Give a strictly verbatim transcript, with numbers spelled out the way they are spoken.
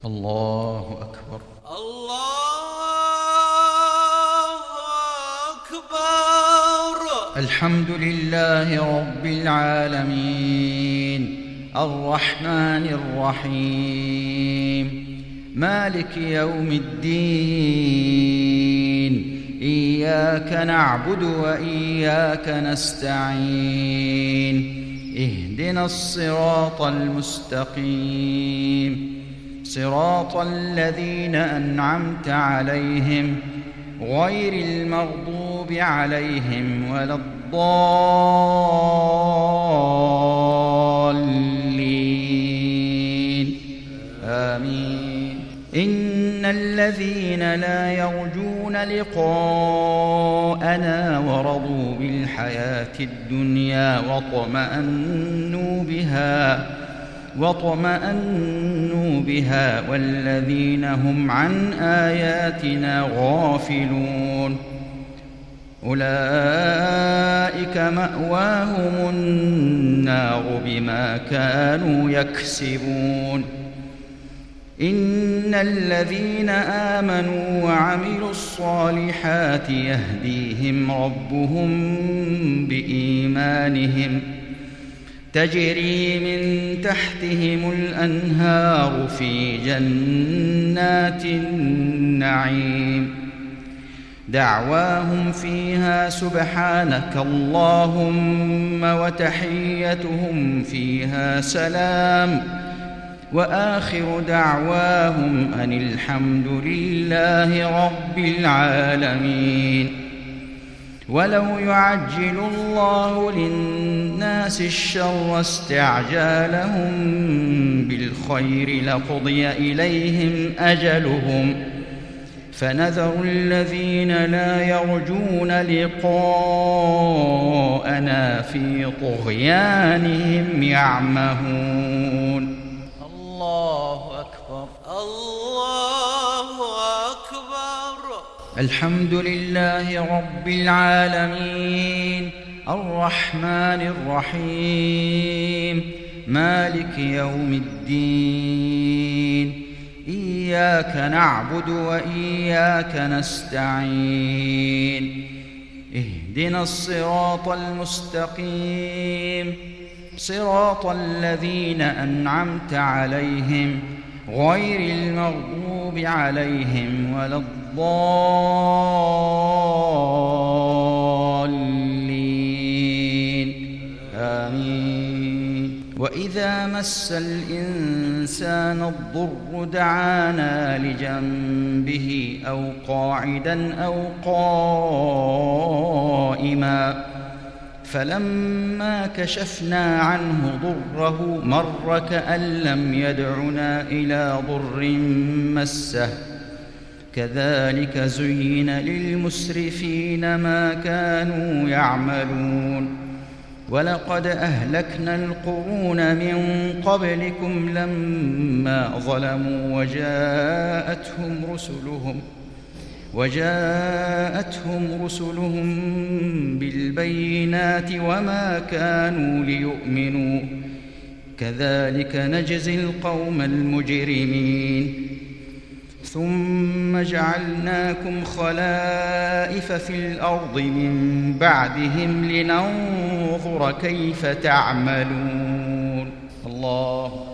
الله أكبر. الله أكبر. الحمد لله رب العالمين الرحمن الرحيم مالك يوم الدين إياك نعبد وإياك نستعين اهدنا الصراط المستقيم صراط الذين أنعمت عليهم غير المغضوب عليهم ولا الضالين آمين. إن الذين لا يرجون لقاءنا ورضوا بالحياة الدنيا واطمأنوا بها واطمأنوا بها والذين هم عن آياتنا غافلون أولئك مأواهم النار بما كانوا يكسبون. إن الذين آمنوا وعملوا الصالحات يهديهم ربهم بإيمانهم تجري من تحتهم الأنهار في جنات النعيم دعواهم فيها سبحانك اللهم وتحيتهم فيها سلام وآخر دعواهم أن الحمد لله رب العالمين. ولو يعجل الله للناس الشر استعجالهم بالخير لقضي إليهم أجلهم فنذر الذين لا يرجون لقاءنا في طغيانهم يعمهون. الله أكبر. الله أكبر. الحمد لله رب العالمين الرحمن الرحيم مالك يوم الدين إياك نعبد وإياك نستعين اهدنا الصراط المستقيم صراط الذين أنعمت عليهم غير المغضوب عليهم ولا الضالين آمين. وإذا مس الإنسان الضر دعانا لجنبه أو قاعدا أو قائما فلما كشفنا عنه ضره مر كأن لم يدعنا إلى ضر مسه كذلك زين للمسرفين ما كانوا يعملون. ولقد أهلكنا القرون من قبلكم لما ظلموا وجاءتهم رسلهم وجاءتهم رسلهم بالبينات وما كانوا ليؤمنوا كذلك نجزي القوم المجرمين. ثم جعلناكم خلائف في الأرض من بعدهم لننظر كيف تعملون. الله